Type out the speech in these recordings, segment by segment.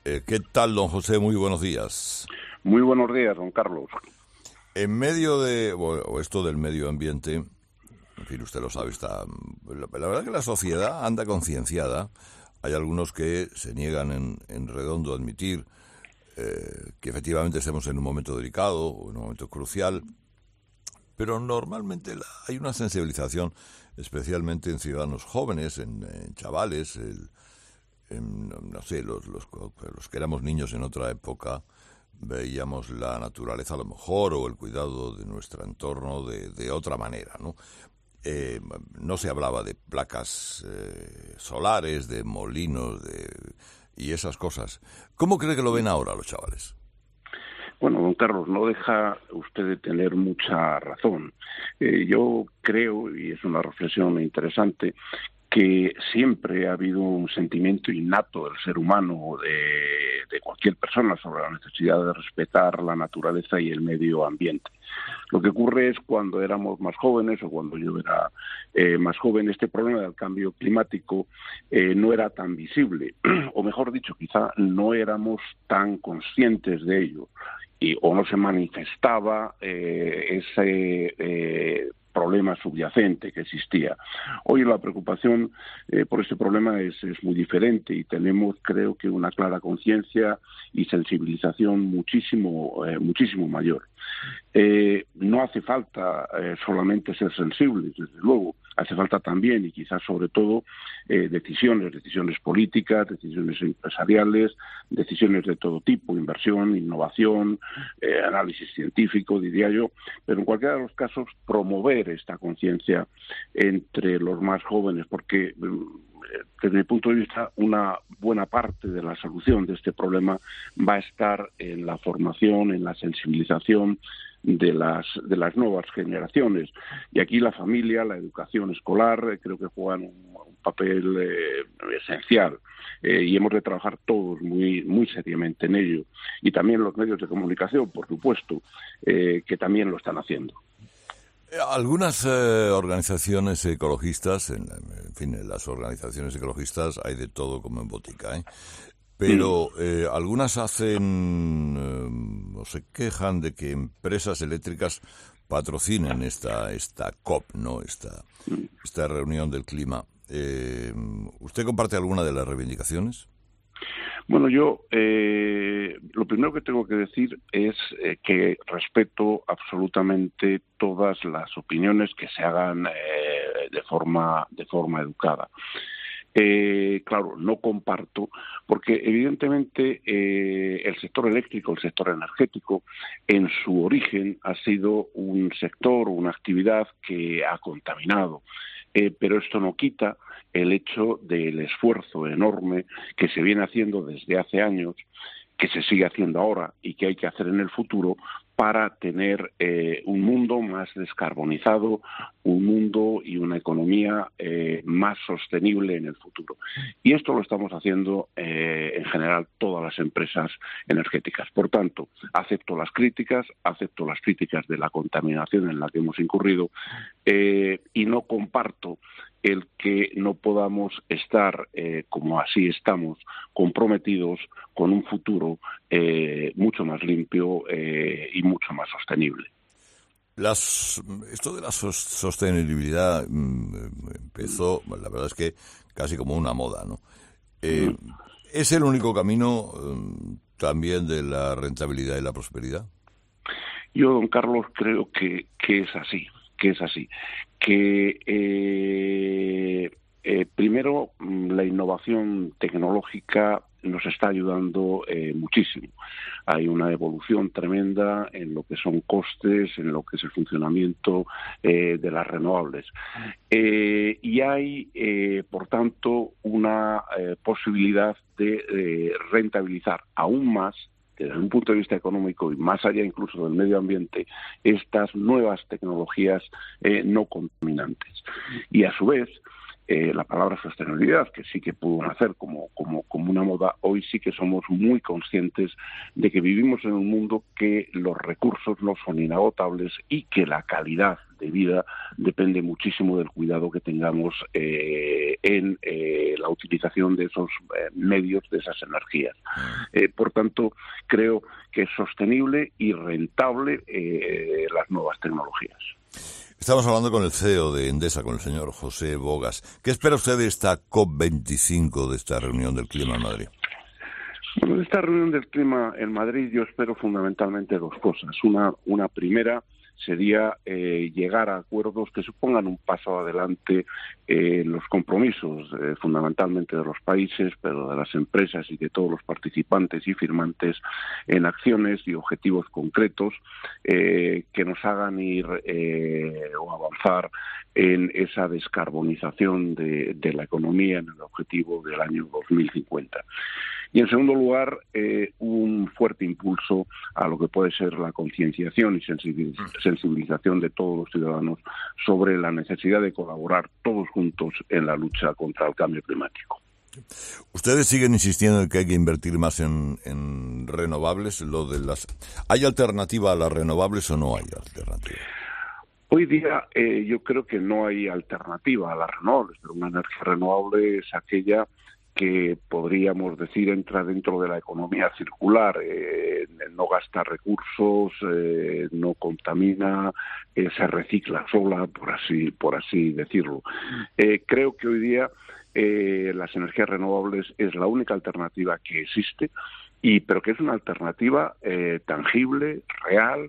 ¿Qué tal, don José? Muy buenos días. Muy buenos días, don Carlos. En medio de esto del medio ambiente, en fin, usted lo sabe, la verdad que la sociedad anda concienciada. Hay algunos que se niegan en redondo a admitir que efectivamente estemos en un momento delicado o en un momento crucial, pero normalmente hay una sensibilización, especialmente en ciudadanos jóvenes, en chavales, no sé, los que éramos niños en otra época, veíamos la naturaleza a lo mejor o el cuidado de nuestro entorno de otra manera, ¿no? No se hablaba de placas solares, de molinos y esas cosas. ¿Cómo cree que lo ven ahora los chavales? Bueno, don Carlos, no deja usted de tener mucha razón. Yo creo, y es una reflexión interesante, que siempre ha habido un sentimiento innato del ser humano, de cualquier persona, sobre la necesidad de respetar la naturaleza y el medio ambiente. Lo que ocurre es cuando éramos más jóvenes o cuando yo era más joven, este problema del cambio climático no era tan visible, o mejor dicho, quizá no éramos tan conscientes de ello, o no se manifestaba ese problema subyacente que existía. Hoy la preocupación por este problema es muy diferente y tenemos, creo que, una clara conciencia y sensibilización muchísimo mayor. No hace falta solamente ser sensibles, desde luego, hace falta también y quizás sobre todo decisiones políticas, decisiones empresariales, decisiones de todo tipo, inversión, innovación, análisis científico, diría yo, pero en cualquiera de los casos promover esta conciencia entre los más jóvenes, porque desde mi punto de vista, una buena parte de la solución de este problema va a estar en la formación, en la sensibilización de las nuevas generaciones. Y aquí la familia, la educación escolar, creo que juegan un papel esencial. Y hemos de trabajar todos muy seriamente en ello. Y también los medios de comunicación, por supuesto, que también lo están haciendo. Algunas organizaciones ecologistas, en fin, en las organizaciones ecologistas hay de todo como en botica, pero algunas hacen o se quejan de que empresas eléctricas patrocinen esta COP, ¿no? Esta reunión del clima. ¿Usted comparte alguna de las reivindicaciones? Bueno, yo lo primero que tengo que decir es que respeto absolutamente todas las opiniones que se hagan de forma educada. Claro, no comparto, porque evidentemente el sector eléctrico, el sector energético, en su origen ha sido un sector, una actividad que ha contaminado. Pero esto no quita el hecho del esfuerzo enorme que se viene haciendo desde hace años, que se sigue haciendo ahora y que hay que hacer en el futuro para tener un mundo más descarbonizado, un mundo y una economía más sostenible en el futuro. Y esto lo estamos haciendo en general todas las empresas energéticas. Por tanto, acepto las críticas de la contaminación en la que hemos incurrido y no comparto el que no podamos estar, como así estamos, comprometidos con un futuro mucho más limpio y mucho más sostenible. Esto de la sostenibilidad empezó, la verdad es que casi como una moda, ¿no? ¿Es el único camino también de la rentabilidad y la prosperidad? Yo, don Carlos, creo que es así. Primero, la innovación tecnológica nos está ayudando muchísimo. Hay una evolución tremenda en lo que son costes, en lo que es el funcionamiento de las renovables. Y hay, por tanto, una posibilidad de rentabilizar aún más, desde un punto de vista económico y más allá incluso del medio ambiente, estas nuevas tecnologías no contaminantes. Y a su vez, la palabra sostenibilidad, que sí que pudo nacer como una moda, hoy sí que somos muy conscientes de que vivimos en un mundo que los recursos no son inagotables y que la calidad de vida depende muchísimo del cuidado que tengamos en la utilización de esos medios, de esas energías. Por tanto, creo que es sostenible y rentable las nuevas tecnologías. Estamos hablando con el CEO de Endesa, con el señor José Bogas. ¿Qué espera usted de esta COP25, de esta reunión del clima en Madrid? Bueno, de esta reunión del clima en Madrid yo espero fundamentalmente dos cosas. Una primera sería llegar a acuerdos que supongan un paso adelante en los compromisos, fundamentalmente de los países, pero de las empresas y de todos los participantes y firmantes, en acciones y objetivos concretos que nos hagan ir o avanzar en esa descarbonización de la economía en el objetivo del año 2050. Y en segundo lugar, un fuerte impulso a lo que puede ser la concienciación y sensibilización de todos los ciudadanos sobre la necesidad de colaborar todos juntos en la lucha contra el cambio climático. Ustedes siguen insistiendo en que hay que invertir más en renovables. ¿Hay alternativa a las renovables o no hay alternativa? Hoy día yo creo que no hay alternativa a las renovables, pero una energía renovable es aquella que podríamos decir entra dentro de la economía circular, no gasta recursos, no contamina, se recicla sola, por así decirlo. Creo que hoy día las energías renovables es la única alternativa que existe, pero que es una alternativa tangible, real,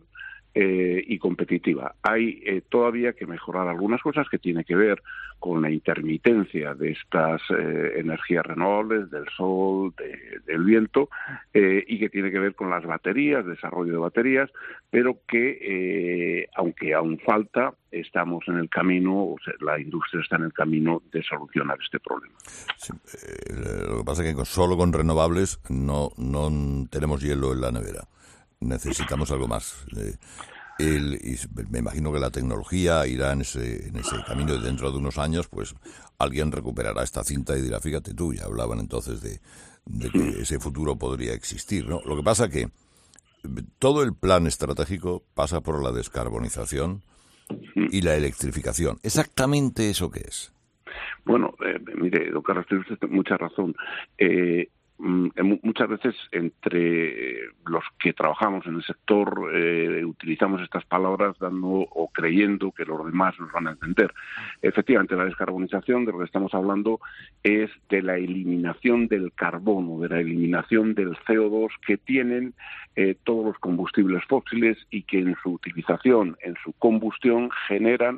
y competitiva. Hay todavía que mejorar algunas cosas que tiene que ver con la intermitencia de estas energías renovables, del sol, del viento, y que tiene que ver con las baterías, desarrollo de baterías, pero que, aunque aún falta, estamos en el camino, o sea, la industria está en el camino de solucionar este problema. Sí, lo que pasa es que solo con renovables no tenemos hielo en la nevera. Necesitamos algo más. Y me imagino que la tecnología irá en ese camino y dentro de unos años pues alguien recuperará esta cinta y dirá, fíjate tú, ya hablaban entonces de que ese futuro podría existir, ¿no? Lo que pasa que todo el plan estratégico pasa por la descarbonización y la electrificación. ¿Exactamente eso qué es? Bueno, mire, don Carlos, tiene usted mucha razón. Muchas veces entre los que trabajamos en el sector utilizamos estas palabras dando o creyendo que los demás nos van a entender. Efectivamente, la descarbonización de lo que estamos hablando es de la eliminación del carbono, de la eliminación del CO2 que tienen todos los combustibles fósiles y que en su utilización, en su combustión, genera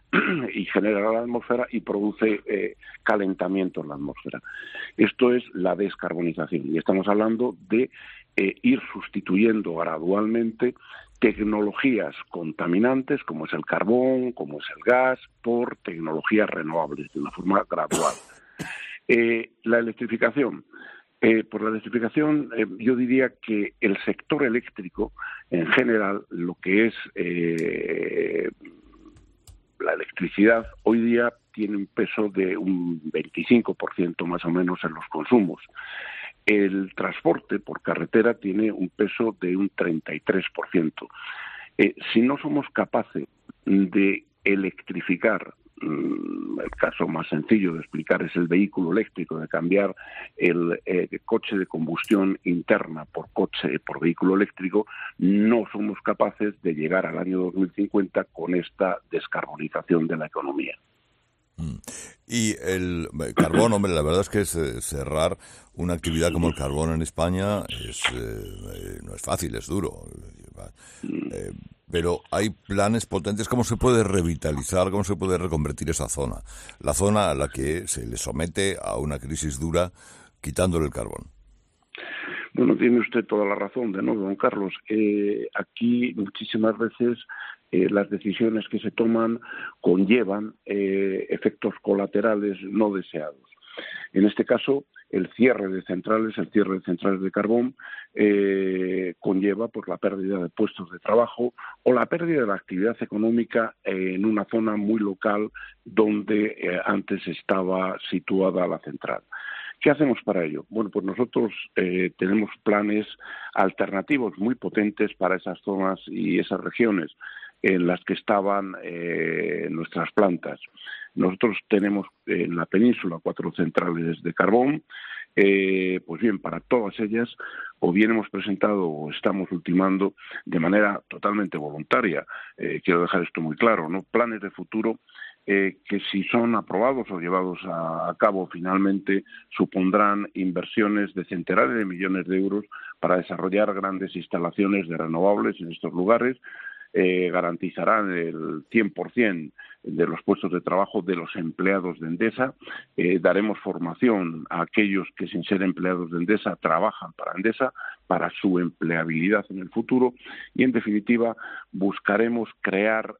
la atmósfera y produce calentamiento en la atmósfera. Esto es la descarbonización y estamos hablando de ir sustituyendo gradualmente tecnologías contaminantes como es el carbón, como es el gas, por tecnologías renovables de una forma gradual. La electrificación. Por la electrificación, yo diría que el sector eléctrico, en general, lo que es la electricidad, hoy día tiene un peso de un 25% más o menos en los consumos. El transporte por carretera tiene un peso de un 33%. Si no somos capaces de electrificar, el caso más sencillo de explicar es el vehículo eléctrico, de cambiar el coche de combustión interna por vehículo eléctrico, no somos capaces de llegar al año 2050 con esta descarbonización de la economía. Y el carbón, hombre, la verdad es que cerrar una actividad como el carbón en España no es fácil, es duro. Pero hay planes potentes. ¿Cómo se puede revitalizar, cómo se puede reconvertir esa zona? La zona a la que se le somete a una crisis dura quitándole el carbón. Bueno, tiene usted toda la razón, de nuevo, don Carlos. Aquí muchísimas veces las decisiones que se toman conllevan efectos colaterales no deseados. En este caso, el cierre de centrales de carbón conlleva pues la pérdida de puestos de trabajo o la pérdida de la actividad económica en una zona muy local donde antes estaba situada la central. ¿Qué hacemos para ello? Bueno, pues nosotros tenemos planes alternativos muy potentes para esas zonas y esas regiones. en las que estaban nuestras plantas. Nosotros tenemos en la península 4 centrales de carbón. Pues bien, para todas ellas, o bien hemos presentado o estamos ultimando de manera totalmente voluntaria, quiero dejar esto muy claro, ¿no?, planes de futuro que, si son aprobados o llevados a cabo finalmente, supondrán inversiones de centenares de millones de euros para desarrollar grandes instalaciones de renovables en estos lugares. Garantizarán el 100% de los puestos de trabajo de los empleados de Endesa. Daremos formación a aquellos que, sin ser empleados de Endesa, trabajan para Endesa, para su empleabilidad en el futuro, y, en definitiva, buscaremos crear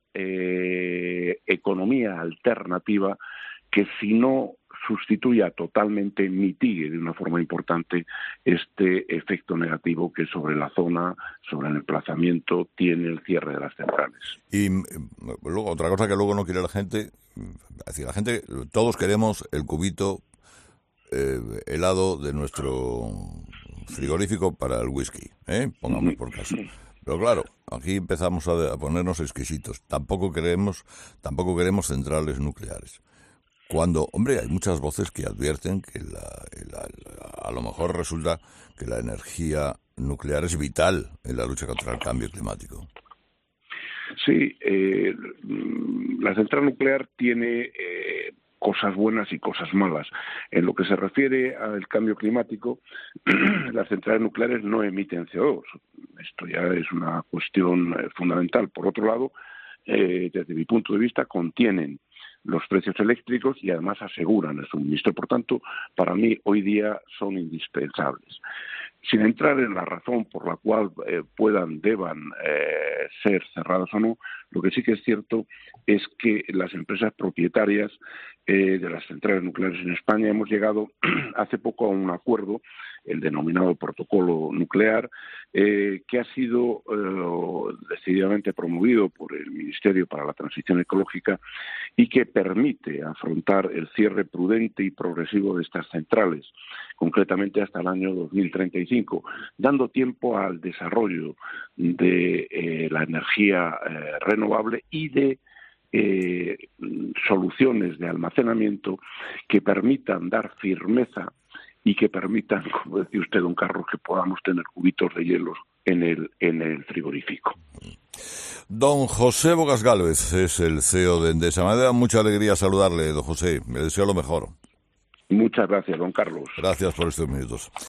economía alternativa que, si no sustituya totalmente, mitigue de una forma importante este efecto negativo que sobre la zona, sobre el emplazamiento, tiene el cierre de las centrales. Y luego, otra cosa que luego no quiere la gente, es decir, la gente, todos queremos el cubito helado de nuestro frigorífico para el whisky, pongamos por caso. Pero claro, aquí empezamos a ponernos exquisitos. Tampoco queremos centrales nucleares. Cuando, hombre, hay muchas voces que advierten que a lo mejor resulta que la energía nuclear es vital en la lucha contra el cambio climático. Sí, la central nuclear tiene cosas buenas y cosas malas. En lo que se refiere al cambio climático, las centrales nucleares no emiten CO2. Esto ya es una cuestión fundamental. Por otro lado, desde mi punto de vista, contienen los precios eléctricos y además aseguran el suministro. Por tanto, para mí hoy día son indispensables. Sin entrar en la razón por la cual deban ser cerradas o no, lo que sí que es cierto es que las empresas propietarias de las centrales nucleares en España hemos llegado hace poco a un acuerdo, el denominado protocolo nuclear, que ha sido decididamente promovido por el Ministerio para la Transición Ecológica y que permite afrontar el cierre prudente y progresivo de estas centrales, concretamente hasta el año 2035, dando tiempo al desarrollo de la energía renovable y de soluciones de almacenamiento que permitan dar firmeza y que permitan, como decía usted, don Carlos, que podamos tener cubitos de hielos en el frigorífico. Don José Bogas Gálvez es el CEO de Endesa. Me da mucha alegría saludarle, don José. Me deseo lo mejor. Muchas gracias, don Carlos. Gracias por estos minutos.